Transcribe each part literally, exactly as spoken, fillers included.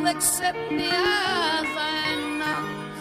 will accept me as I am now.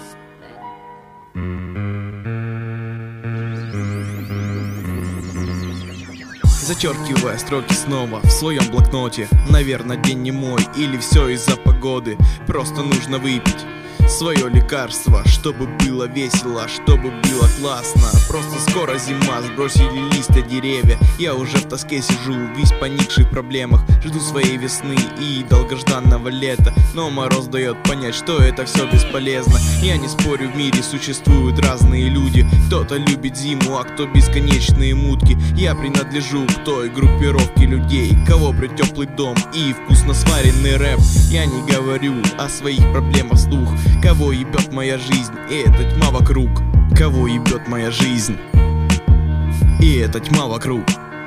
Зачеркивая строки снова в своем блокноте. Наверное, день не мой, или все из-за погоды. Просто нужно выпить свое лекарство, чтобы было весело, чтобы было классно. Просто скоро зима, сбросили листья деревья. Я уже в тоске сижу, весь поникший в проблемах. Жду своей весны и долгожданного лета. Но мороз дает понять, что это все бесполезно. Я не спорю, в мире существуют разные люди. Кто-то любит зиму, а кто бесконечные мутки. Я принадлежу к той группировке людей, кого при теплый дом и вкусно сваренный рэп. Я не говорю о своих проблемах вслух. Кого ебет моя жизнь, и эта тьма вокруг. Кого ебет моя жизнь, и эта тьма вокруг.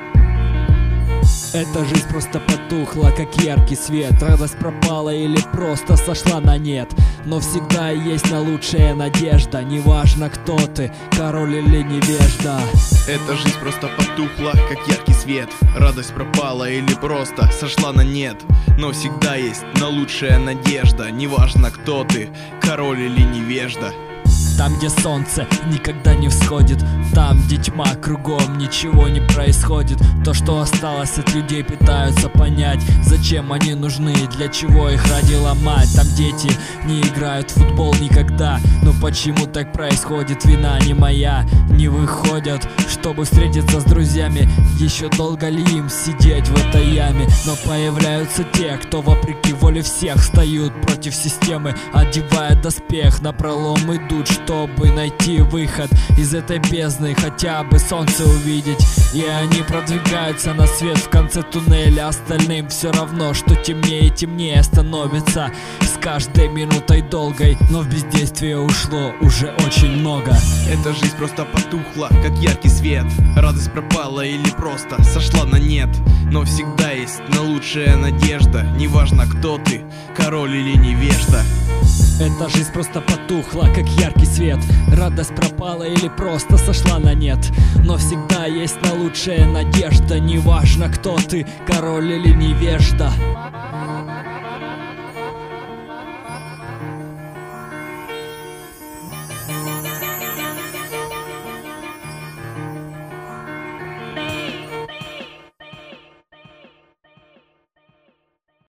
Эта жизнь просто потухла, как яркий свет. Радость пропала или просто сошла на нет. Но всегда есть на лучшая надежда. Неважно, кто ты, король или невежда. Эта жизнь просто потухла, как яркий свет. Радость пропала или просто сошла на нет. Но всегда есть на лучшая надежда. Неважно, кто ты, король или невежда. Там, где солнце никогда не всходит, там, где тьма кругом, ничего не происходит. То, что осталось от людей, пытаются понять, зачем они нужны, для чего их родила мать. Там дети не играют в футбол никогда. Но почему так происходит, вина не моя. Не выходят, чтобы встретиться с друзьями. Еще долго ли им сидеть в этой яме? Но появляются те, кто вопреки воле всех встают против системы, одевая доспех, напролом идут, чтобы найти выход из этой бездны, хотя бы солнце увидеть. И они продвигаются на свет в конце туннеля. Остальным все равно, что темнее и темнее становится с каждой минутой долгой. Но в бездействие ушло уже очень много. Эта жизнь просто потухла, как яркий свет. Радость пропала или просто сошла на нет. Но всегда есть на лучшая надежда. Неважно, кто ты, король или невежда. Эта жизнь просто потухла, как яркий свет. Радость пропала или просто сошла на нет. Но всегда есть на лучшая надежда. Неважно, кто ты, король или невежда.